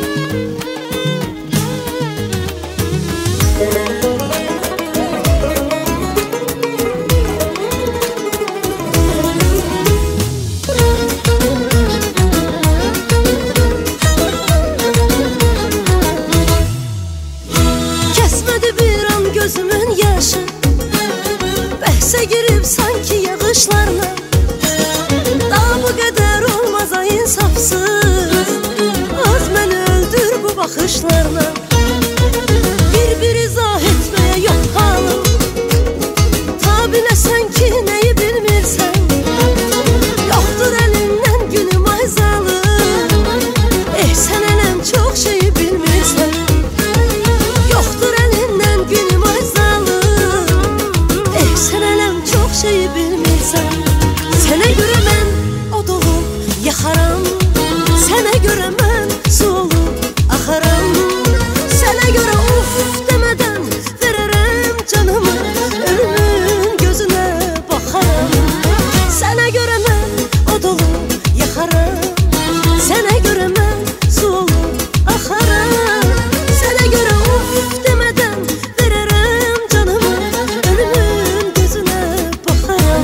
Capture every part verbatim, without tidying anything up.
Gözümün yaşı bəhsə girib sanki yağışlarla. Daha bu qədər olmaz ay insafsız, az məni öldür bu baxışlarla. Bir-bir izah etməyə yox halım, ta biləsən ki nəyi bilmirsən. Yoxdur əlindən günüm ay zalım, eh sən ələm çox şeyi bilmirsən. Yoxdur əlindən günüm ay zalım, eh sən ələm çox şeyi bilmirsən. Sənə görə mən od olub yaxaram, sənə görə mən su olub axaram. Sənə görə uf demədən verərəm canımı, ölümün gözünə baxaram. Sənə görə mən od olub yaxaram, sənə görə mən su olub axaram. Sənə görə uf demədən verərəm canımı, ölümün gözünə baxaram.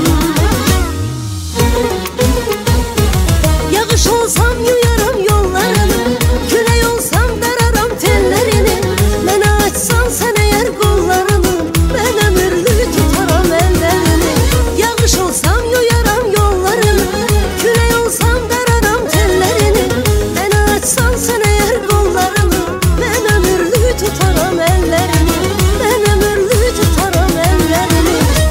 Yağış olsam yuyaram yollarını, külək olsam dararam tellərini. Mənə açsan sən əgər qollarını, mən ömürlük tutaram əllərini. Yağış olsam yuyaram yollarını, külək olsam dararam tellərini. Mənə açsan sən əgər qollarını, mən ömürlük tutaram əllərini. Mən ömürlük tutaram əllərini.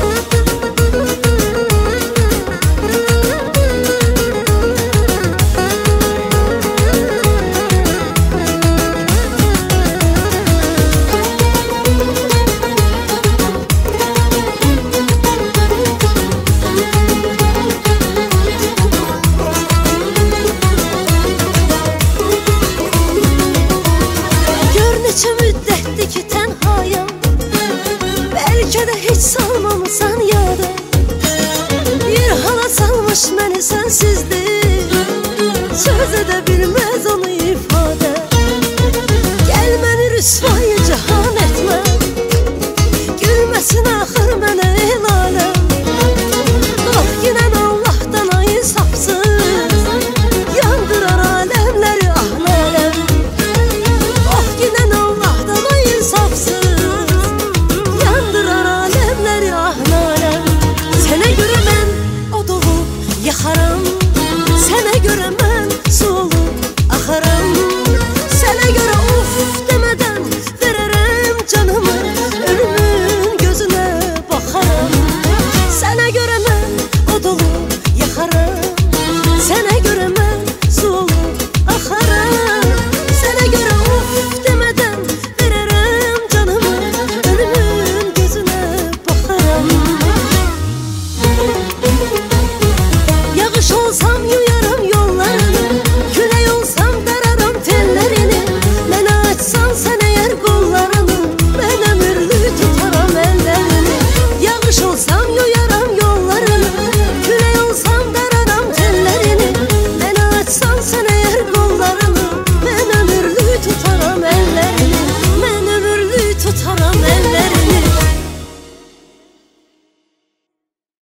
Gör neçə müddətdir ki tənhayam, bəlkə də heç salmamısan yada. Bir hala salmış məni sənsizdir, söz edə bilməz onu ifadə. Gəl məni rüsvayı cahan